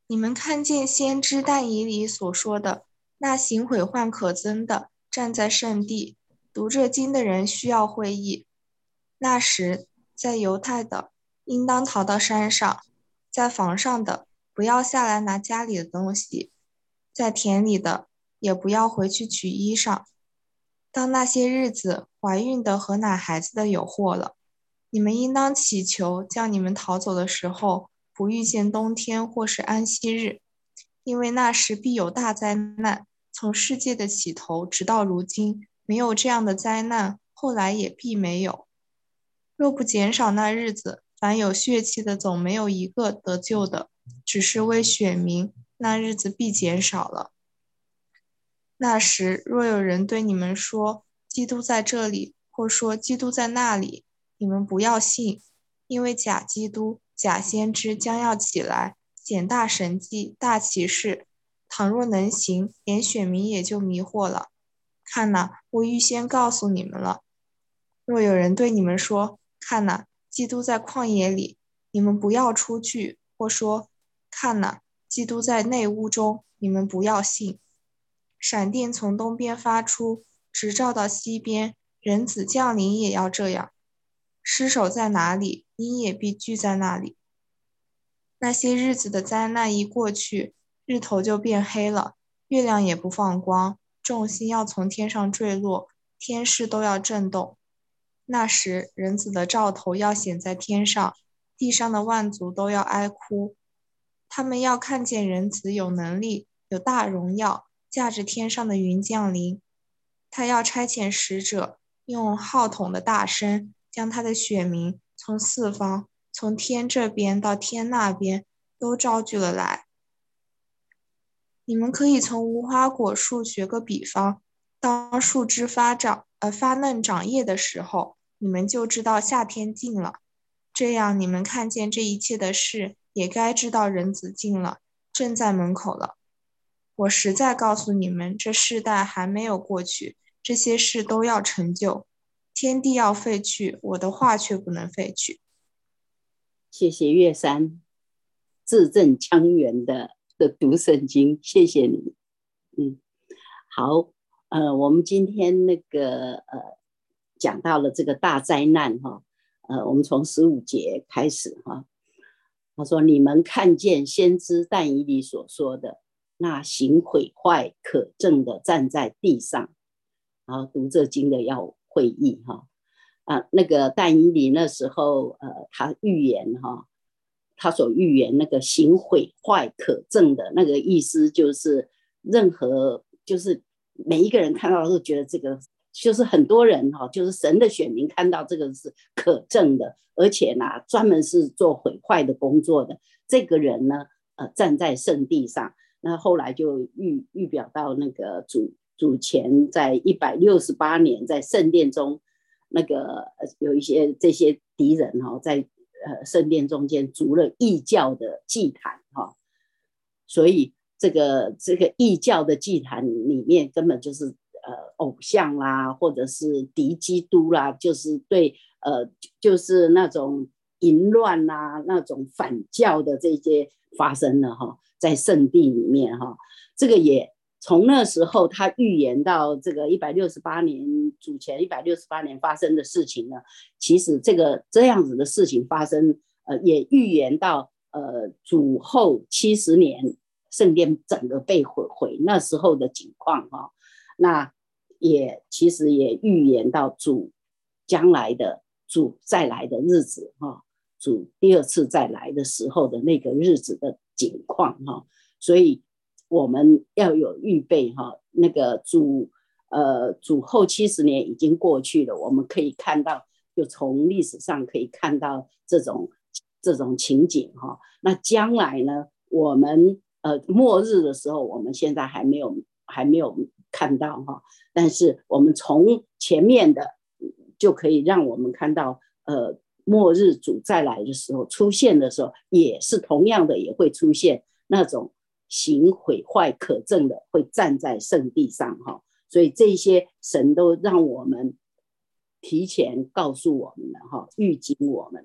你们看见先知但以理所说的那行毁坏可憎的站在圣地，读这经的人需要会意。那时，在犹太的应当逃到山上，在房上的不要下来拿家里的东西，在田里的也不要回去取衣裳。当那些日子，怀孕的和奶孩子的有祸了。你们应当祈求，叫你们逃走的时候，不遇见冬天或是安息日，因为那时必有大灾难。从世界的起头直到如今，没有这样的灾难，后来也必没有。若不减少那日子，凡有血气的总没有一个得救的，只是为选民，那日子必减少了。那时，若有人对你们说，基督在这里，或说基督在那里，你们不要信，因为假基督、假先知将要起来，显大神迹、大奇事。倘若能行，连选民也就迷惑了。看哪，我预先告诉你们了。若有人对你们说，看哪，基督在旷野里，你们不要出去；或说，看哪，基督在内屋中，你们不要信。闪电从东边发出，直照到西边，人子降临也要这样。尸首在哪里，鹰也必聚在那里。那些日子的灾难一过去，日头就变黑了，月亮也不放光，众星要从天上坠落，天势都要震动。那时，人子的兆头要显在天上，地上的万族都要哀哭。他们要看见人子有能力，有大荣耀，驾着天上的云降临。他要差遣使者，用号筒的大声，将他的选民从四方，从天这边到天那边，都招聚了来。你们可以从无花果树学个比方，当树枝发嫩长叶的时候，你们就知道夏天近了。这样你们看见这一切的事，也该知道人子近了，正在门口了。我实在告诉你们，这世代还没有过去，这些事都要成就。天地要废去，我的话却不能废去。 谢谢岳山字正腔圆的读圣经，谢谢你。好，我们今天讲到了这个大灾难哈，我们从15节开始哈。他说：“你们看见先知但以理所说的那行毁坏可憎的站在地上。”然后读这经的要会意哈。那个但以理那时候他预言哈，他所预言那个行毁坏可憎的那个意思，就是任何就是每一个人看到都觉得这个就是很多人哈，就是神的选民看到这个是可憎的，而且呢专门是做毁坏的工作的这个人呢，站在圣地上。那后来就预表到那个主前在168年在圣殿中，那个有一些这些敌人哈，在圣殿中间筑了异教的祭坛哈，所以这个异教的祭坛里面根本就是偶像啦，或者是敌基督啦，就是对就是那种淫乱啦，那种反教的这些发生了哈，在圣地里面哈，这个也从那时候他预言到这个168年主前168年发生的事情呢，其实这样子的事情发生，也预言到主后70年圣殿整个被毁那时候的情况哈，那也其实也预言到主将来的主再来的日子哈，主第二次再来的时候的那个日子的景况哈，所以我们要有预备哈。那个主后70年已经过去了，我们可以看到，就从历史上可以看到这种情景哈。那将来呢，我们末日的时候，我们现在还没有看到哈，但是我们从前面的就可以让我们看到末日主再来的时候出现的时候，也是同样的，也会出现那种行毁坏可憎的，会站在圣地上哈。所以这些神都让我们提前告诉我们了哈，预警我们了。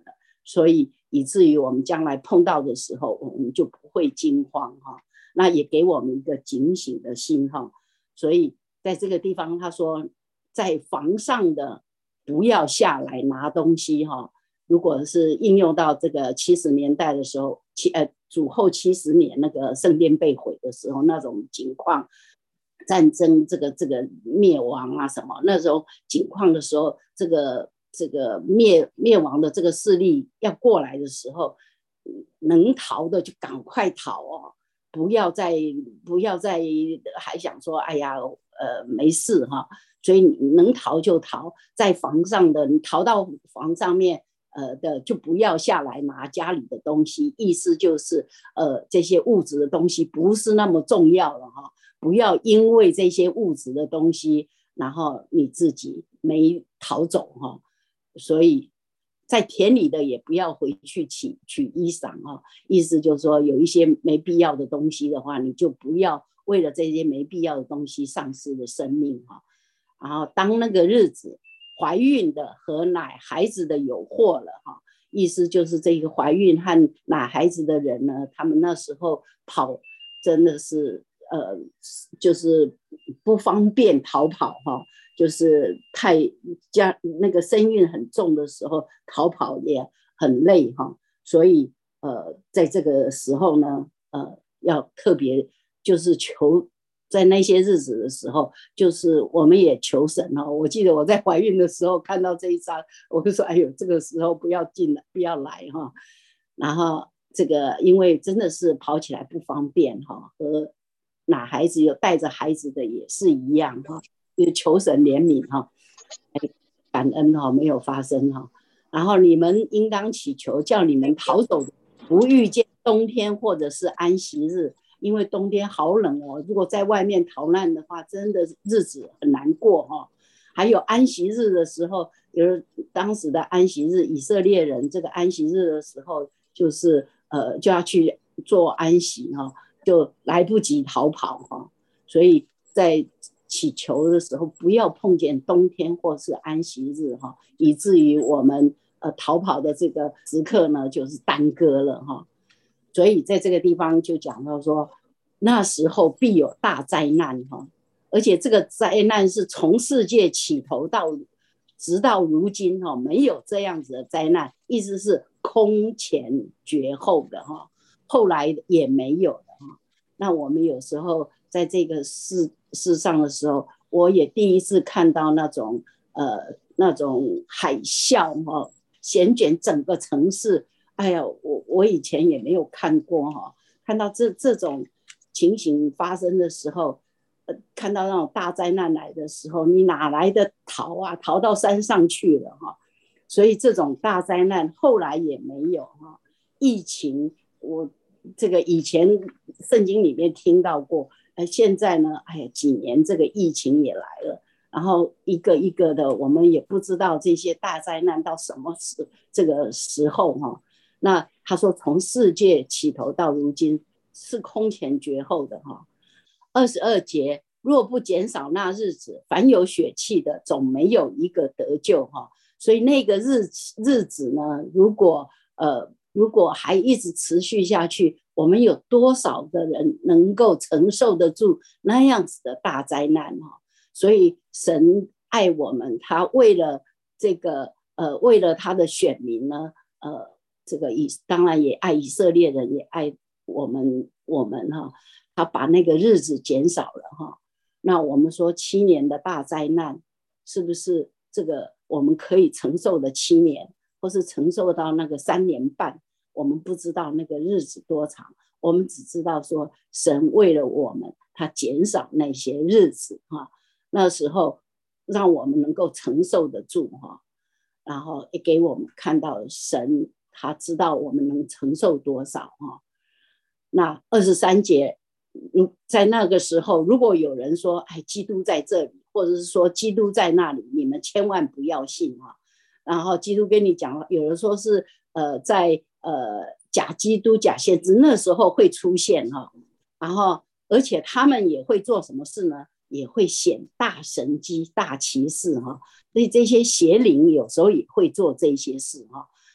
所以以至于我们将来碰到的时候，我们就不会惊慌哈。那也给我们一个警醒的信号。所以在这个地方他说，在房上的不要下来拿东西哈。如果是应用到这个70年代的时候，主后70年那个圣殿被毁的时候那种情况，战争这个灭亡啊什么，那时候情况的时候，这个灭亡的这个势力要过来的时候，能逃的就赶快逃哦，不要再还想说哎呀没事哈。所以你能逃就逃，在房上的你逃到房上面的就不要下来拿家里的东西，意思就是这些物质的东西不是那么重要了哈。不要因为这些物质的东西然后你自己没逃走哈。所以在田里的也不要回去取衣裳哈。意思就是说有一些没必要的东西的话，你就不要为了这些没必要的东西丧失了生命哈。然后当那个日子怀孕的和奶孩子的有祸了哈，意思就是这个怀孕和奶孩子的人呢，他们那时候跑真的是就是不方便逃跑哈。就是那个身孕很重的时候逃跑也很累哈。所以在这个时候呢要特别就是求在那些日子的时候，就是我们也求神哈。我记得我在怀孕的时候看到这一章，我就说哎呦这个时候不要进来不要来哈。然后这个因为真的是跑起来不方便哈，和哪孩子有带着孩子的也是一样哈。求神怜悯哈，感恩哈没有发生哈。然后你们应当祈求叫你们逃走，不遇见冬天或者是安息日，因为冬天好冷哦。如果在外面逃难的话，真的日子很难过哈。还有安息日的时候，当时的安息日，以色列人这个安息日的时候，就是就要去做安息哈，就来不及逃跑哈。所以在祈求的时候不要碰见冬天或是安息日哈，以至于我们逃跑的这个时刻呢就是耽搁了哈。所以在这个地方就讲到说，那时候必有大灾难哈。而且这个灾难是从世界起头直到如今哈，没有这样子的灾难，意思是空前绝后的哈，后来也没有的哈。那我们有时候在这个世上的时候，我也第一次看到那种海啸哈，席卷整个城市。哎呀，我以前也没有看过哈，看到这种情形发生的时候，看到那种大灾难来的时候，你哪来的逃啊？逃到山上去了哈。所以这种大灾难后来也没有哈。疫情我这个以前圣经里面听到过，现在呢，哎呀，几年这个疫情也来了，然后一个一个的，我们也不知道这些大灾难到什么这个时候哈。那他说从世界起头到如今是空前绝后的哈。22节，若不减少那日子，凡有血气的总没有一个得救哈。所以那个日子呢，如果还一直持续下去，我们有多少的人能够承受得住那样子的大灾难哈？所以神爱我们，他为了为了他的选民呢，这个当然也爱以色列人，也爱我们哈。他把那个日子减少了哈。那我们说7年的大灾难，是不是这个我们可以承受的7年，或是承受到那个3年半？我们不知道那个日子多长，我们只知道说神为了我们，他减少那些日子哈。那时候让我们能够承受得住哈。然后也给我们看到神他知道我们能承受多少哈。那23节，在那个时候，如果有人说哎，基督在这里，或者是说基督在那里，你们千万不要信哈。然后基督跟你讲，有人说是在假基督假先知那时候会出现哈。然后而且他们也会做什么事呢？也会显大神迹大奇事哈。所以这些邪灵有时候也会做这些事哈。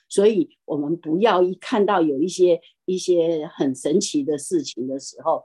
所以我们不要一看到有一些很神奇的事情的时候，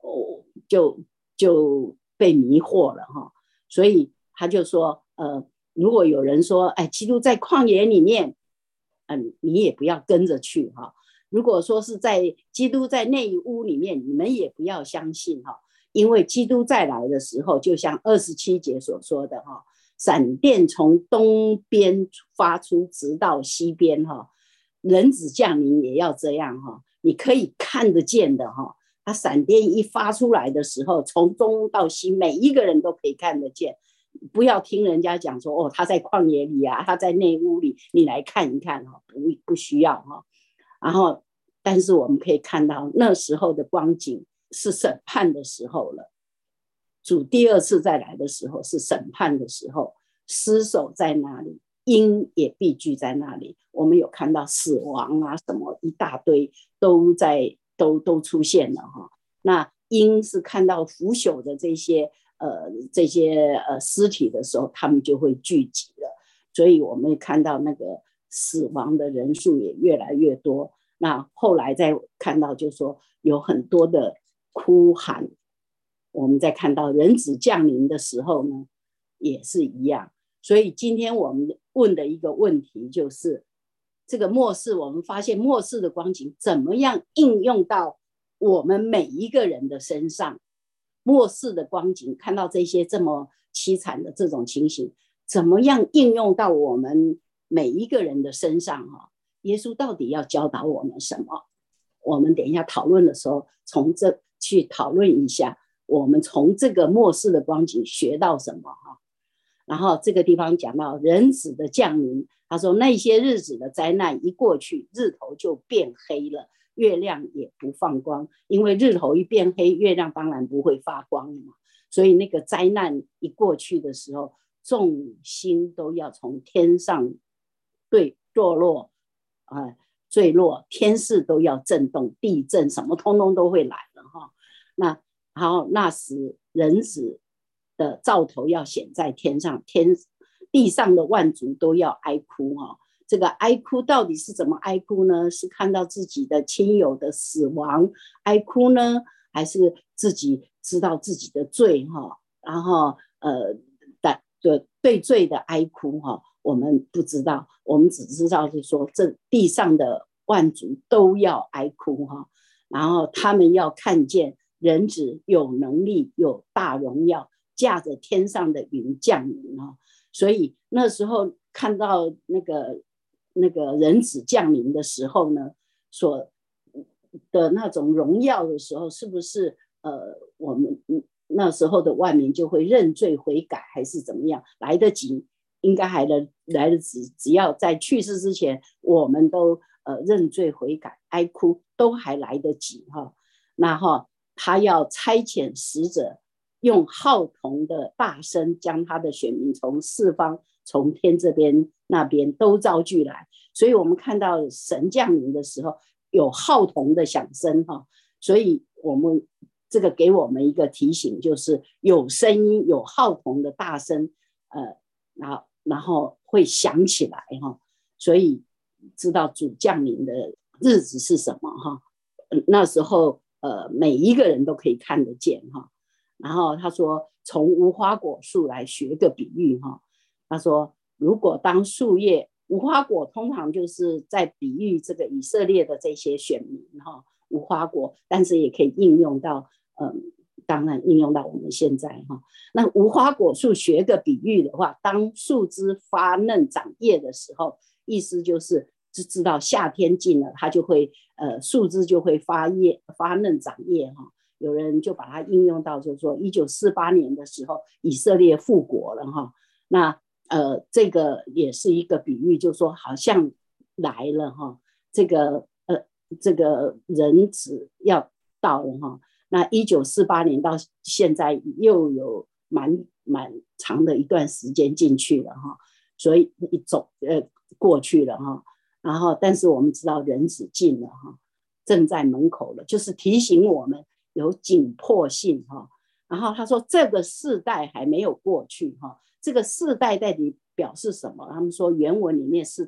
就被迷惑了哈。所以他就说，如果有人说，哎，基督在旷野里面，你也不要跟着去哈。如果说是在基督在内屋里面，你们也不要相信哈，因为基督再来的时候，就像27节所说的哈，闪电从东边发出，直到西边哈，人子降临也要这样哈，你可以看得见的哈。他闪电一发出来的时候，从东到西，每一个人都可以看得见。不要听人家讲说，哦，他在旷野里啊，他在内屋里，你来看一看哈，不需要哈。然后，但是我们可以看到那时候的光景是审判的时候了。主第二次再来的时候是审判的时候，尸首在那里，鹰也必聚在那里。我们有看到死亡啊，什么一大堆都出现了哈。那鹰是看到腐朽的这些尸体的时候，他们就会聚集了。所以我们看到那个死亡的人数也越来越多。那后来再看到，就说有很多的哭喊。我们在看到人子降临的时候呢，也是一样。所以今天我们问的一个问题就是，这个末世，我们发现末世的光景怎么样应用到我们每一个人的身上？末世的光景，看到这些这么凄惨的这种情形，怎么样应用到我们每一个人的身上？耶稣到底要教导我们什么？我们等一下讨论的时候，从这去讨论一下，我们从这个末世的光景学到什么哈？然后这个地方讲到人子的降临，他说那些日子的灾难一过去，日头就变黑了，月亮也不放光，因为日头一变黑，月亮当然不会发光嘛。所以那个灾难一过去的时候，众星都要从天上坠落，天势都要震动，地震什么通通都会来了哈。然后那时人子的兆头要显在天上，地上的万族都要哀哭哈。这个哀哭到底是怎么哀哭呢？是看到自己的亲友的死亡哀哭呢，还是自己知道自己的罪哈？然后对罪的哀哭哈，我们不知道，我们只知道是说这地上的万族都要哀哭哈，然后他们要看见人子有能力有大荣耀，驾着天上的云降临哈。所以那时候看到那个人子降临的时候呢，所的那种荣耀的时候，是不是我们那时候的万民就会认罪悔改，还是怎么样？来得及，应该还来得及，只要在去世之前，我们都认罪悔改、哀哭，都还来得及哈。那他要差遣使者，用号筒的大声，将他的选民从四方、从天这边那边都招聚来。所以我们看到神降临的时候，有号筒的响声哈。所以我们这个给我们一个提醒，就是有声音，有号筒的大声，然后会响起来哈。所以知道主降临的日子是什么哈。那时候每一个人都可以看得见哈。然后他说，从无花果树来学个比喻哈。他说，如果当树叶，无花果通常就是在比喻这个以色列的这些选民哈。无花果，但是也可以应用到当然应用到我们现在哈。那无花果树学个比喻的话，当树枝发嫩长叶的时候，意思就是知道夏天近了，它就会树枝就会发嫩长叶哈。有人就把它应用到，就是说1948年的时候，以色列复国了哈。那这个也是一个比喻，就是说好像来了哈。这个人子要到了哈。那1948年到现在又有蛮长的一段时间进去了哈，所以过去了哈。然后但是我们知道人子近了哈，正在门口了，就是提醒我们有紧迫性哈。然后他说这个世代还没有过去哈。这个世代到底表示什么？他们说原文里面世代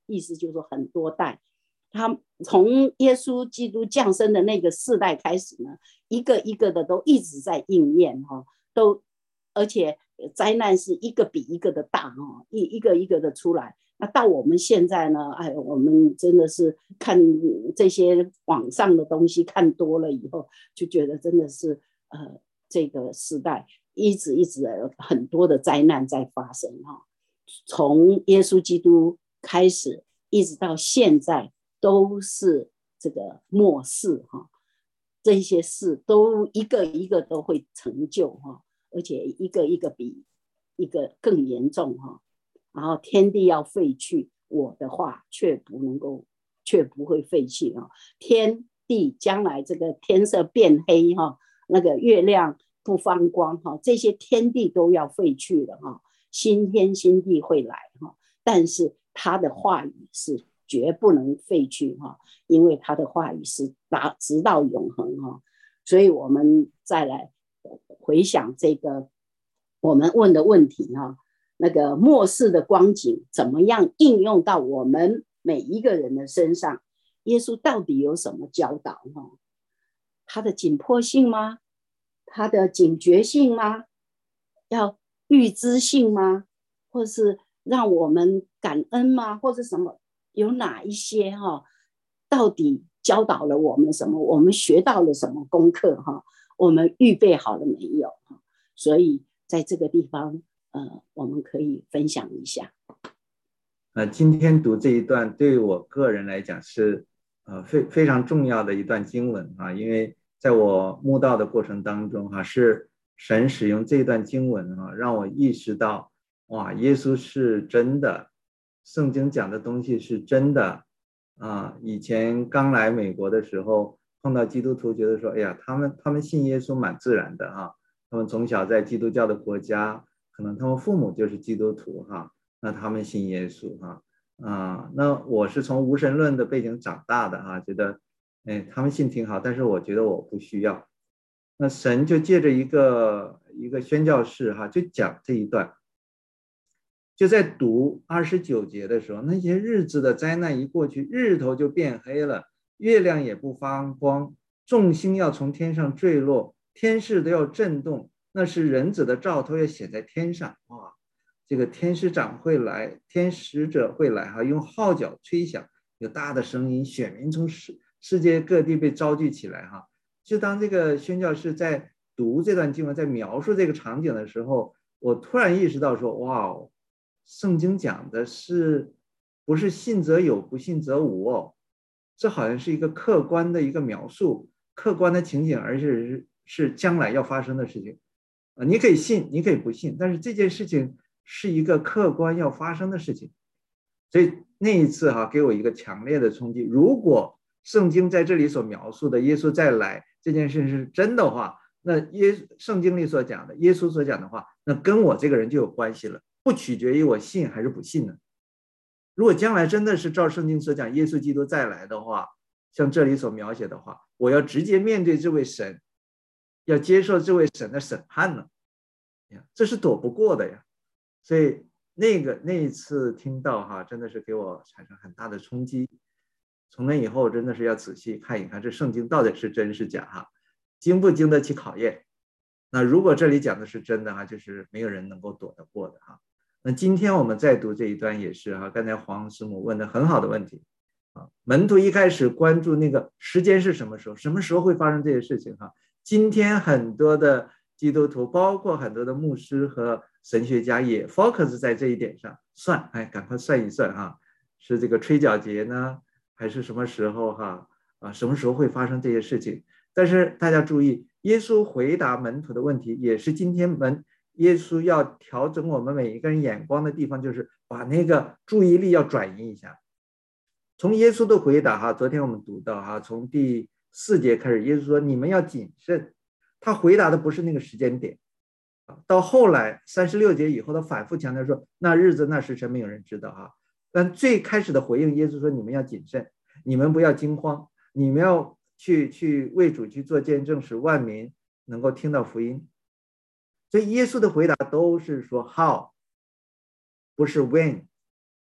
意思就是说很多代。他从耶稣基督降生的那个世代开始呢，一个一个的都一直在应验都而且灾难是一个比一个的大一个一个的出来。那到我们现在呢，我们真的是看这些网上的东西看多了以后，就觉得真的是这个时代一直有很多的灾难在发生从耶稣基督开始一直到现在都是这个末世这些事都一个一个都会成就而且一个一个比一个更严重然后天地要废去，我的话却不会废去天地将来这个天色变黑那个月亮不放光这些天地都要废去了新天新地会来但是他的话语是绝不能废去因为他的话语是直到永恒所以我们再来回想这个我们问的问题那个末世的光景怎么样应用到我们每一个人的身上？耶稣到底有什么教导他的紧迫性吗？他的警觉性吗？要预知性吗？或是让我们感恩吗？或是什么？有哪一些到底教导了我们什么？我们学到了什么功课我们预备好了没有所以在这个地方我们可以分享一下。 今天读这一段对我个人来讲是非常重要的一段经文因为在我慕道的过程当中是神使用这段经文让我意识到哇，耶稣是真的，圣经讲的东西是真的以前刚来美国的时候碰到基督徒，觉得说哎呀，他们信耶稣蛮自然的他们从小在基督教的国家，可能他们父母就是基督徒那他们信耶稣那我是从无神论的背景长大的觉得他们信挺好，但是我觉得我不需要。那神就借着一个宣教士就讲这一段，就在读29节的时候，那些日子的灾难一过去，日头就变黑了，月亮也不发光，众星要从天上坠落，天势都要震动，那是人子的兆头要显在天上哇！这个天使长会来，天使者会来用号角吹响，有大的声音，选民从世界各地被召集起来就当这个宣教士在读这段经文，在描述这个场景的时候，我突然意识到说哇，圣经讲的是不是信则有，不信则无这好像是一个客观的一个描述，客观的情景，而且是将来要发生的事情你可以信，你可以不信，但是这件事情是一个客观要发生的事情。所以那一次给我一个强烈的冲击，如果圣经在这里所描述的耶稣再来这件事是真的话，那圣经里所讲的耶稣所讲的话，那跟我这个人就有关系了，不取决于我信还是不信呢。如果将来真的是照圣经所讲耶稣基督再来的话，像这里所描写的话，我要直接面对这位神，要接受这位神的审判呢，这是躲不过的呀。所以那一次听到真的是给我产生很大的冲击。从那以后真的是要仔细看一看这圣经到底是真是假经不经得起考验。那如果这里讲的是真的就是没有人能够躲得过的那今天我们再读这一段也是刚才黄师母问的很好的问题门徒一开始关注那个时间是什么时候，什么时候会发生这些事情今天很多的基督徒，包括很多的牧师和神学家也 focus 在这一点上，赶快算一算是这个吹角节呢，还是什么时候什么时候会发生这些事情？但是大家注意，耶稣回答门徒的问题，也是今天耶稣要调整我们每一个人眼光的地方，就是把那个注意力要转移一下。从耶稣的回答昨天我们读到从第4节开始，耶稣说你们要谨慎。他回答的不是那个时间点到后来36节以后，他反复强调说那日子那时辰没有人知道但最开始的回应，耶稣说你们要谨慎，你们不要惊慌，你们要去为主去做见证，使万民能够听到福音。所以耶稣的回答都是说 how， 不是 when。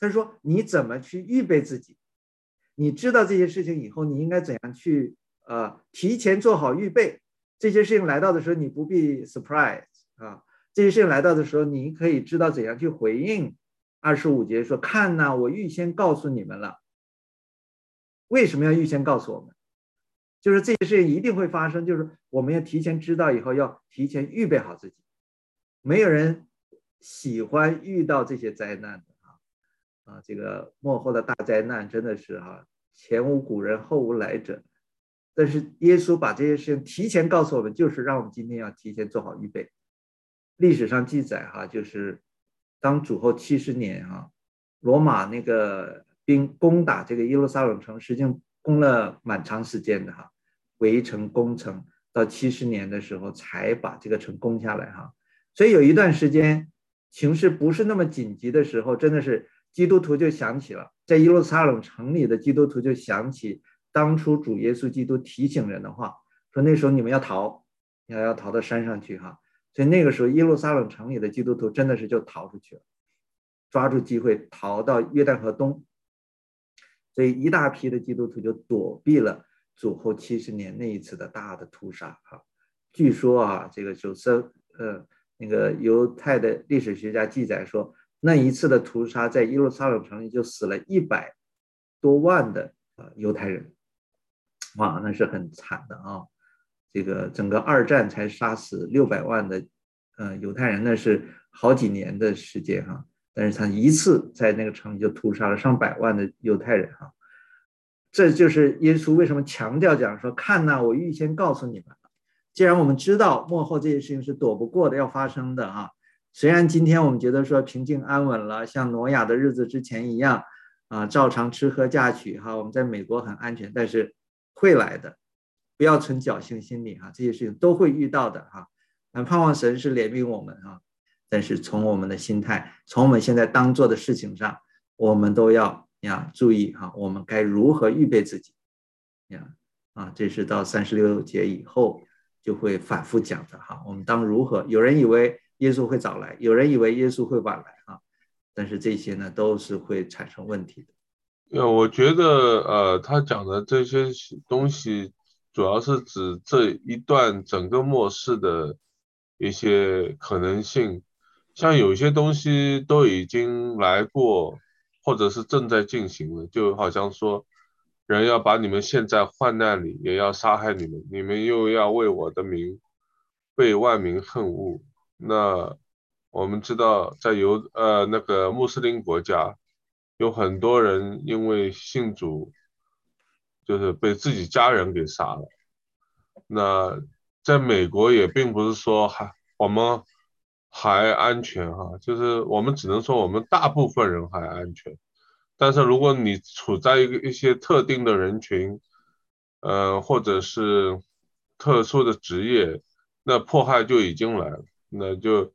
他说你怎么去预备自己？你知道这些事情以后，你应该怎样去提前做好预备？这些事情来到的时候，你不必 surprise 啊。这些事情来到的时候，你可以知道怎样去回应。25节说：“看呐，我预先告诉你们了。”为什么要预先告诉我们？就是这些事情一定会发生，就是我们要提前知道以后，要提前预备好自己。没有人喜欢遇到这些灾难的这个末后的大灾难真的是前无古人后无来者。但是耶稣把这些事情提前告诉我们，就是让我们今天要提前做好预备。历史上记载就是当主后70年罗马那个兵攻打这个耶路撒冷城，实际上攻了蛮长时间的围城攻城，到70年的时候才把这个城攻下来所以有一段时间情势不是那么紧急的时候，真的是基督徒就想起了，在耶路撒冷城里的基督徒就想起当初主耶稣基督提醒人的话，说那时候你们要逃，要逃到山上去所以那个时候耶路撒冷城里的基督徒真的是就逃出去了，抓住机会逃到约旦河东。所以一大批的基督徒就躲避了主后70年那一次的大的屠杀据说这个那个犹太的历史学家记载说，那一次的屠杀在耶路撒冷城里就死了100多万的犹太人。哇，那是很惨的这个整个二战才杀死600万的犹太人，那是好几年的时间但是他一次在那个城里就屠杀了上百万的犹太人这就是耶稣为什么强调讲说，看呐，我预先告诉你们了。既然我们知道末后这些事情是躲不过的，要发生的虽然今天我们觉得说平静安稳了，像挪亚的日子之前一样照常吃喝嫁娶我们在美国很安全，但是会来的，不要存侥幸心理这些事情都会遇到的盼望神是怜悯我们但是从我们的心态，从我们现在当做的事情上，我们都要注意我们该如何预备自己这是到36节以后就会反复讲的我们当如何？有人以为耶稣会早来，有人以为耶稣会晚来但是这些呢都是会产生问题的。 我觉得他讲的这些东西主要是指这一段整个末世的一些可能性，像有些东西都已经来过，或者是正在进行了，就好像说人要把你们陷在患难里，也要杀害你们，你们又要为我的名被万民恨恶。那我们知道在那个穆斯林国家有很多人因为信主就是被自己家人给杀了。那在美国也并不是说我们还安全就是我们只能说我们大部分人还安全。但是如果你处在一些特定的人群或者是特殊的职业，那迫害就已经来了。那就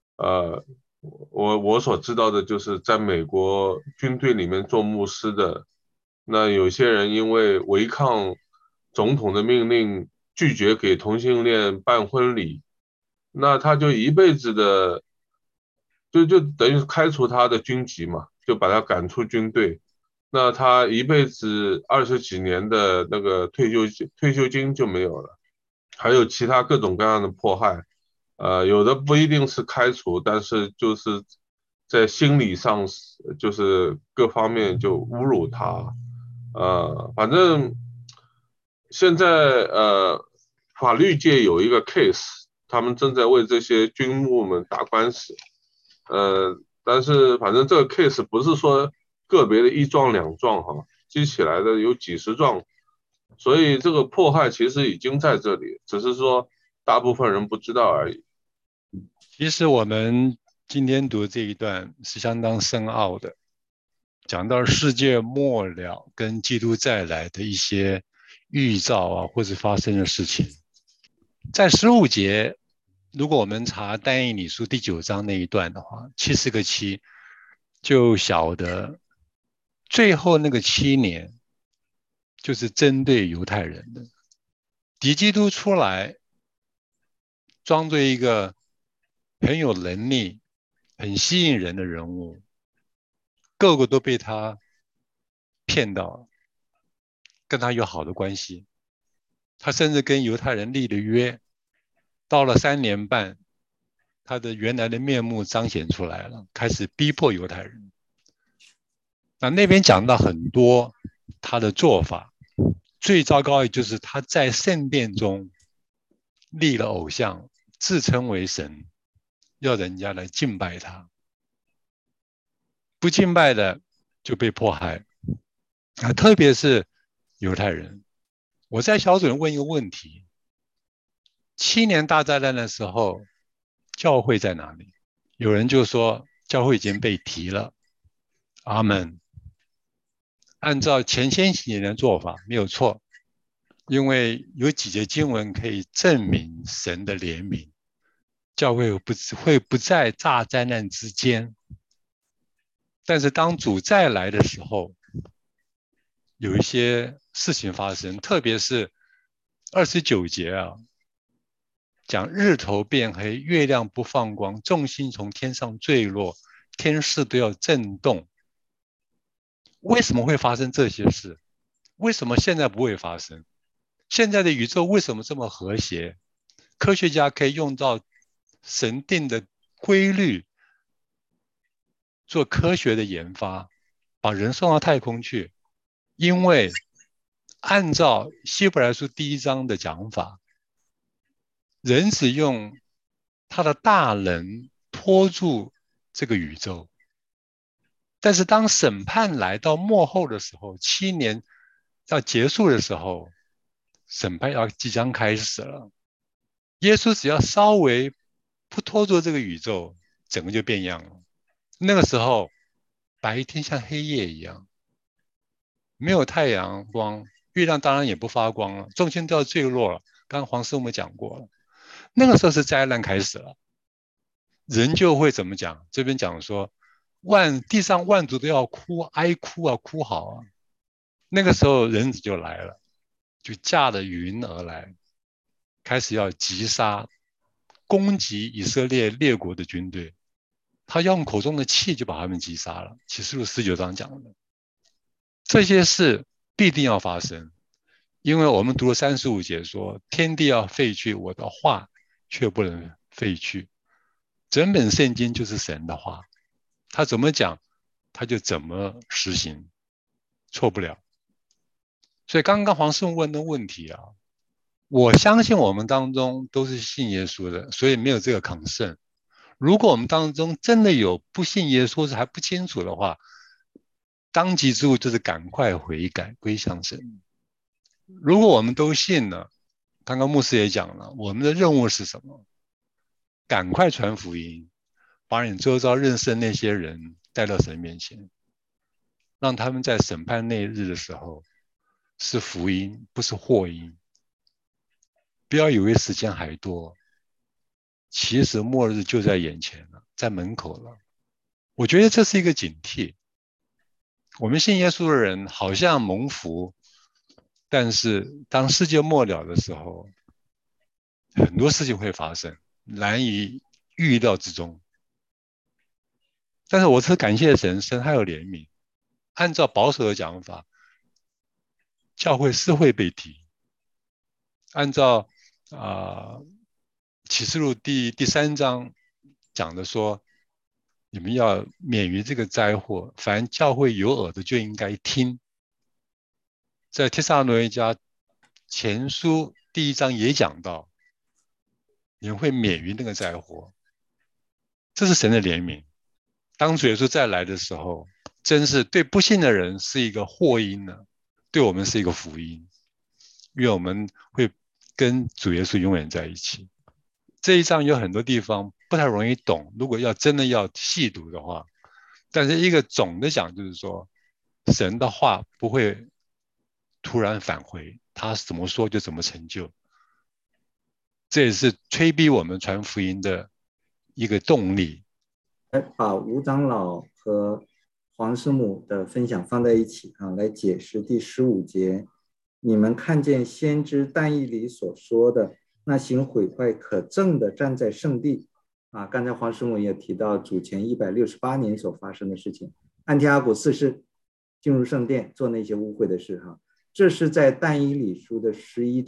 我所知道的就是在美国军队里面做牧师的，那有些人因为违抗总统的命令，拒绝给同性恋办婚礼，那他就一辈子的就等于开除他的军籍嘛，就把他赶出军队。那他一辈子20几年的那个退休金就没有了，还有其他各种各样的迫害。有的不一定是开除，但是就是在心理上就是各方面就侮辱他。反正现在法律界有一个 case， 他们正在为这些军牧们打官司。但是反正这个 case 不是说个别的1状2状积起来的有几十状，所以这个迫害其实已经在这里，只是说大部分人不知道而已。 其实我们今天读这一段是相当深奥的，讲到世界末了跟基督再来的一些预兆或者发生的事情。在15节，如果我们查但以理书第9章那一段的话，70个7，就晓得最后那个7年就是针对犹太人的。敌基督出来，装作一个很有能力、很吸引人的人物， 个个都被他骗到，跟他有好的关系。他甚至跟犹太人立了约，到了3年半，他的原来的面目彰显出来了，开始逼迫犹太人。那边讲到很多他的做法，最糟糕的就是他在圣殿中立了偶像，自称为神，要人家来敬拜他，不敬拜的就被迫害。特别是犹太人。我在小组里问一个问题：7年大灾难的时候，教会在哪里？有人就说教会已经被提了。阿们。按照前千禧年的做法没有错，因为有几节经文可以证明神的怜悯，教会会不在大灾难之间。但是当主再来的时候，有一些事情发生，特别是29节啊，讲日头变黑，月亮不放光，众星从天上坠落，天势都要震动。为什么会发生这些事？为什么现在不会发生？现在的宇宙为什么这么和谐？科学家可以用到神定的规律做科学的研发，把人送到太空去。因为按照希伯来书1章的讲法，人只用他的大能拖住这个宇宙，但是当审判来到末后的时候，7年要结束的时候，审判即将开始了。耶稣只要稍微不拖住这个宇宙，整个就变样了。那个时候白天像黑夜一样，没有太阳光，月亮当然也不发光了，众星都要坠落了。刚刚黄师母讲过了，那个时候是灾难开始了。人就会怎么讲？这边讲说地上万族都要哭，哀哭啊，哭嚎啊。那个时候人子就来了，就驾着云而来，开始要击杀攻击以色列列国的军队。他用口中的气就把他们击杀了。启示录19章讲的这些事必定要发生，因为我们读了35节说，天地要废去，我的话却不能废去。整本圣经就是神的话，他怎么讲他就怎么实行，错不了。所以刚刚黄师傅问的问题啊，我相信我们当中都是信耶稣的，所以没有这个concern。如果我们当中真的有不信耶稣还不清楚的话，当即之务就是赶快悔改归向神。如果我们都信了，刚刚牧师也讲了，我们的任务是什么？赶快传福音，把你周遭认识的那些人带到神面前，让他们在审判那日的时候是福音，不是祸因。不要以为时间还多，其实末日就在眼前了，在门口了。我觉得这是一个警惕。我们信耶稣的人好像蒙福，但是当世界末了的时候，很多事情会发生，难以预料之中。但是我是感谢神，神还有怜悯。按照保守的讲法，教会是会被提。按照启示录第3章讲的说，你们要免于这个灾祸，凡教会有耳的就应该听。在帖撒罗尼迦前书第1章也讲到，你们会免于那个灾祸，这是神的怜悯。当主耶稣再来的时候，真是对不信的人是一个祸因呢，对我们是一个福音，因为我们会跟主耶稣永远在一起。这一章有很多地方不太容易懂，如果真的要细读的话，但是一个总的讲就是说，神的话不会突然返回，他怎么说就怎么成就。这也是催逼我们传福音的一个动力。 把吴长老和黄师母的分享放在一起来解释第15节，你们看见先知但以理所说的那行毁坏可憎的站在圣地刚才黄师母也提到主前168年所发生的事情， 安提阿古四世进入圣殿做那些污秽的事哈。这是在但以理书的11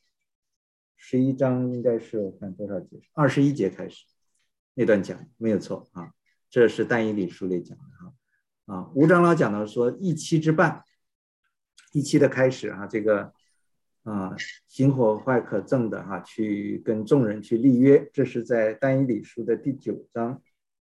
章应该是我看多少节，21节开始那段讲没有错啊，这是但以理书里讲的哈。吴长老讲到说义期之半，义期的开始啊，这个行毁坏可憎的哈，去跟众人去立约，这是在但以理书的第9章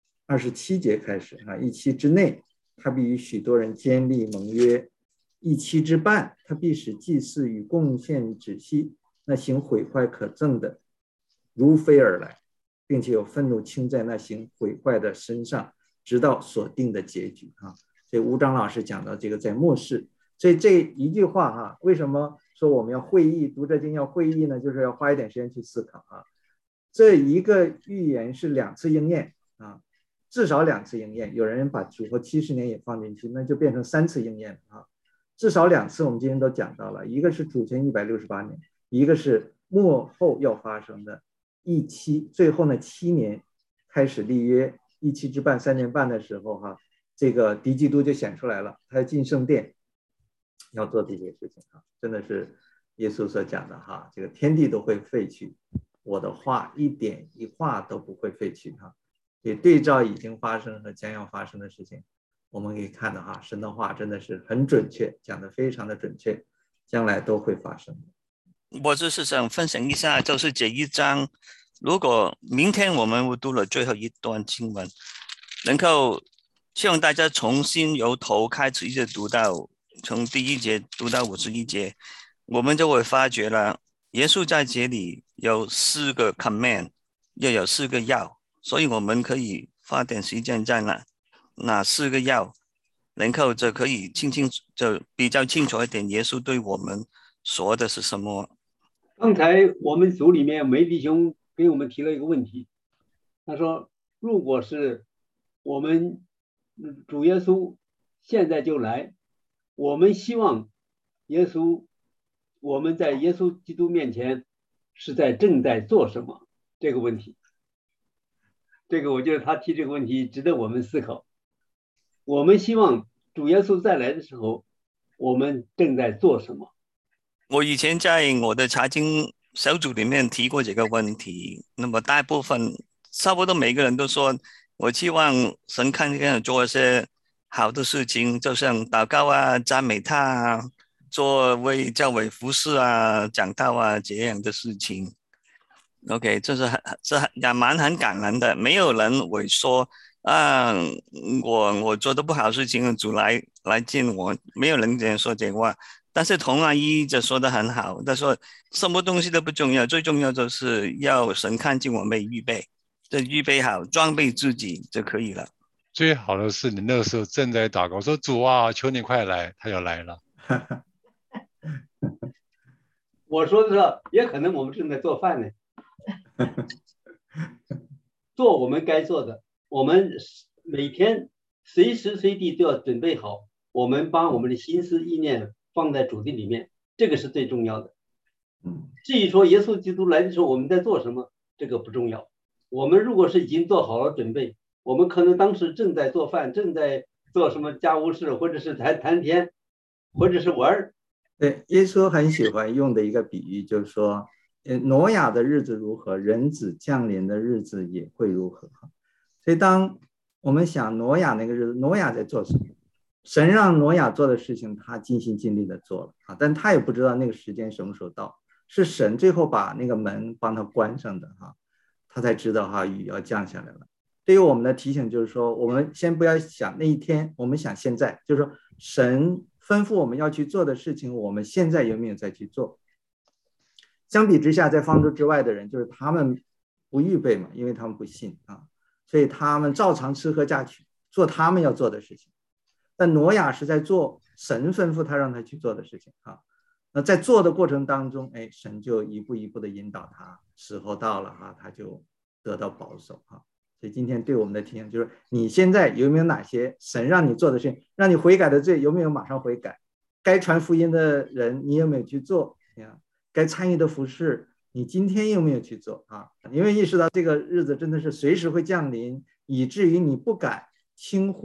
27节开始啊，义期之内，他必与许多人坚立盟约。义期之半，他必使祭祀与贡献止息，那行毁坏可憎的如飞而来，并且有愤怒倾在那行毁坏的身上，直到所定的结局啊。所以吴长老师讲到这个在末世，所以这一句话哈，为什么说我们要会意读这经要会意呢？就是要花一点时间去思考啊。这一个预言是2次应验啊，至少2次应验，有人把主后70年也放进去，那就变成3次应验啊。至少2次我们今天都讲到了，一个是主前168年，一个是末后要发生的义期，最后呢7年开始立约，义期之半3年半的时候哈，这个敌基督就显出来了，他要进圣殿，要做这些事情啊，真的是耶稣所讲的哈，这个天地都会废去，我的话一点一画都不会废去哈。也对照已经发生和将要发生的事情，我们可以看到哈，神的话真的是很准确，讲得非常的准确，将来都会发生。 我就是想分享一下，就是这一章，如果明天我们读了最后一段经文，能够希望大家重新由头开始一直读到从第1节读到51节，我们就会发觉了，耶稣在这里有4个 command， 又有4个要，所以我们可以花点时间在哪4个要，然后就可以就比较清楚一点，耶稣对我们说的是什么。 刚才我们组里面梅弟兄给我们提了一个问题，他说如果是我们主耶稣现在就来，我们希望耶稣，我们在耶稣基督面前是正在做什么？这个问题，这个我觉得他提这个问题值得我们思考。我们希望主耶稣再来的时候，我们正在做什么？ 我以前在我的查经小组里面提过这个问题，那么大部分差不多每个人都说，我希望神看见做一些好的事情，就像祷告啊、赞美他啊、做为教会服侍啊、讲道啊这样的事情。OK， 这也蛮很感人的，没有人会说啊，我做的不好的事情，主来见我，没有人这样说这话。但是童阿姨就说的很好，他说什么东西都不重要，最重要就是要神看见我们预备，就预备好装备自己就可以了。 最好的是你那个时候正在祷告，说主啊，求你快来，他要来了。 我说的是，也可能我们正在做饭呢，做我们该做的，我们每天随时随地都要准备好，我们把我们的心思意念放在主的里面，这个是最重要的。至于说耶稣基督来的时候我们在做什么，这个不重要。我们如果是已经做好了准备，我们可能当时正在做饭，正在做什么家务事，或者是谈天，或者是玩。 对，耶稣很喜欢用的一个比喻就是说，挪亚的日子如何，人子降临的日子也会如何。所以当我们想挪亚那个日子，挪亚在做什么？神让挪亚做的事情，他尽心尽力的做了啊，但他也不知道那个时间什么时候到，是神最后把那个门帮他关上的哈，他才知道哈雨要降下来了。对于我们的提醒就是说，我们先不要想那一天，我们想现在，就是说神吩咐我们要去做的事情，我们现在有没有在去做？相比之下，在方舟之外的人，就是他们不预备嘛，因为他们不信啊，所以他们照常吃喝嫁娶，做他们要做的事情。但挪亚是在做神吩咐他让他去做的事情啊。那在做的过程当中，神就一步一步的引导他，时候到了哈，他就得到保守哈。所以今天对我们的提醒就是，你现在有没有哪些神让你做的事情，让你悔改的罪，有没有马上悔改？该传福音的人，你有没有去做？该参与的服事，你今天有没有去做啊？因为意识到这个日子真的是随时会降临，以至于你不敢轻忽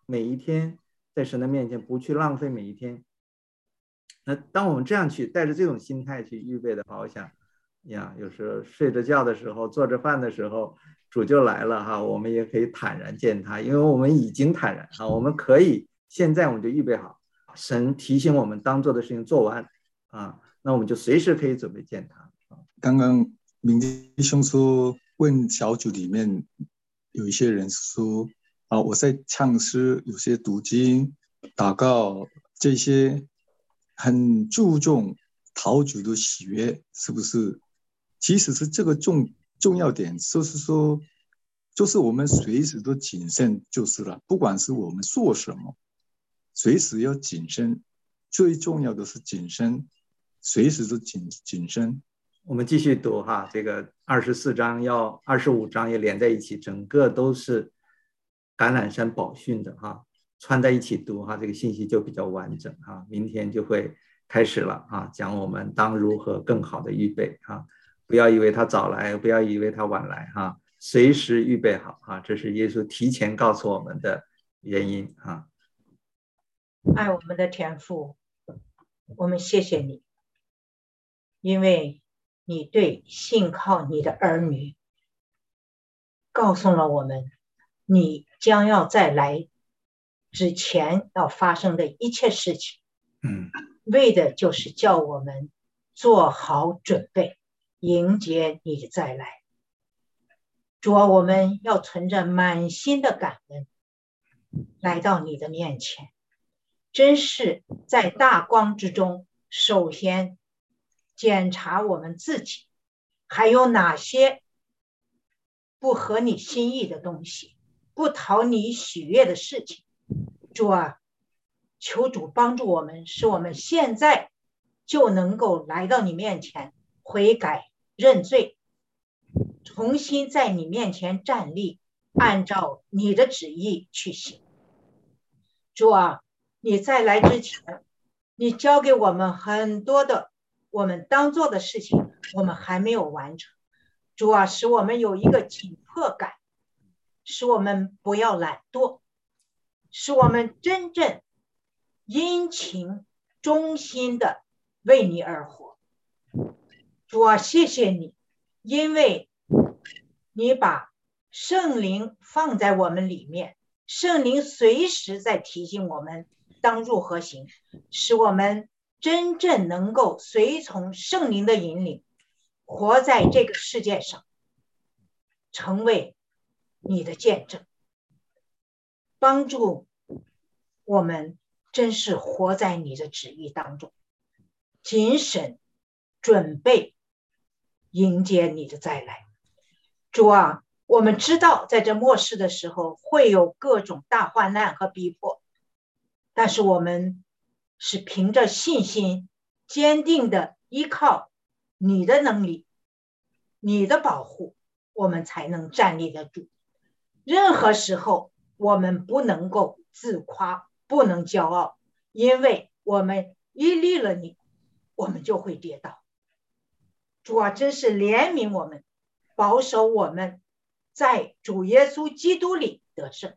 每一天在神的面前，不去浪费每一天。那当我们这样去带着这种心态去预备的话，我想呀，有时候睡着觉的时候，做着饭的时候，主就来了哈，我们也可以坦然见他，因为我们已经坦然哈，我们可以现在我们就预备好，神提醒我们当做的事情做完啊，那我们就随时可以准备见他。 刚刚明弟兄说问小组里面有一些人说啊，我在唱诗，有些读经、祷告这些很注重讨主的喜悦，是不是？其实是这个重要点，就是说，就是我们随时都谨慎就是了，不管是我们做什么，随时要谨慎，最重要的是谨慎，随时都谨慎。 我们继续读哈，这个24章要25章也连在一起，整个都是橄榄山宝训的哈，串在一起读哈，这个信息就比较完整哈。明天就会开始了啊，讲我们当如何更好的预备哈，不要以为他早来，不要以为他晚来哈，随时预备好哈，这是耶稣提前告诉我们的原因哈。 爱我们的天父，我们谢谢你，因为你对信靠你的儿女告诉了我们你将要再来之前要发生的一切事情，为的就是叫我们做好准备迎接你的再来。主啊，我们要存着满心的感恩来到你的面前，真是在大光之中首先检查我们自己还有哪些不合你心意的东西，不讨你喜悦的事情。主啊，求主帮助我们，使我们现在就能够来到你面前悔改认罪，重新在你面前站立，按照你的旨意去行。主啊，你再来之前，你交给我们很多的我们当做的事情，我们还没有完成。主啊，使我们有一个紧迫感，使我们不要懒惰，使我们真正殷勤忠心的为你而活。主啊，谢谢你，因为你把圣灵放在我们里面，圣灵随时在提醒我们当如何行，使我们真正能够随从圣灵的引领，活在这个世界上，成为你的见证，帮助我们真是活在你的旨意当中，谨慎准备迎接你的再来。主啊，我们知道在这末世的时候会有各种大患难和逼迫，但是我们是凭着信心坚定的依靠你的能力，你的保护，我们才能站立得住。任何时候我们不能够自夸，不能骄傲，因为我们依立了你，我们就会跌倒。主啊，真是怜悯我们，保守我们在主耶稣基督里得胜。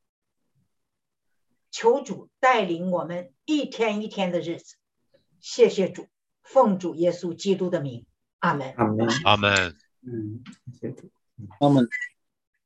求主带领我们一天一天的日子。谢谢主，奉主耶稣基督的名，阿们。 阿们。 阿们。 谢谢主。 阿们。